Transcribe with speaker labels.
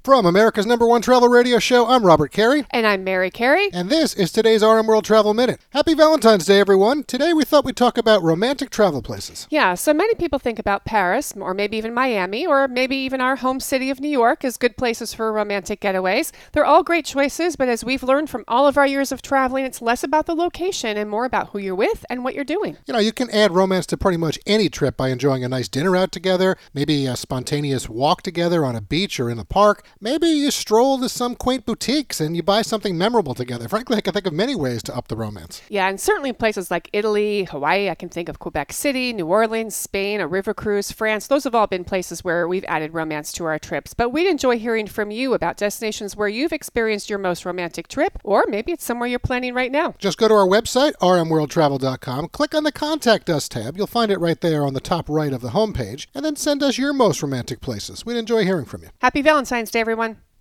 Speaker 1: From America's #1 travel radio show, I'm Robert Carey.
Speaker 2: And I'm Mary Carey.
Speaker 1: And this is today's RM World Travel Minute. Happy Valentine's Day, everyone. Today we thought we'd talk about romantic travel places.
Speaker 2: Yeah, so many people think about Paris, or maybe even Miami, or maybe even our home city of New York as good places for romantic getaways. They're all great choices, but as we've learned from all of our years of traveling, it's less about the location and more about who you're with and what you're doing.
Speaker 1: You know, you can add romance to pretty much any trip by enjoying a nice dinner out together, maybe a spontaneous walk together on a beach or in a park. Maybe you stroll to some quaint boutiques and you buy something memorable together. Frankly, I can think of many ways to up the romance.
Speaker 2: Yeah, and certainly places like Italy, Hawaii, I can think of Quebec City, New Orleans, Spain, a river cruise, France. Those have all been places where we've added romance to our trips. But we'd enjoy hearing from you about destinations where you've experienced your most romantic trip, or maybe it's somewhere you're planning right now.
Speaker 1: Just go to our website, rmworldtravel.com, click on the Contact Us tab. You'll find it right there on the top right of the homepage, and then send us your most romantic places. We'd enjoy hearing from you.
Speaker 2: Happy Valentine's Day, everyone.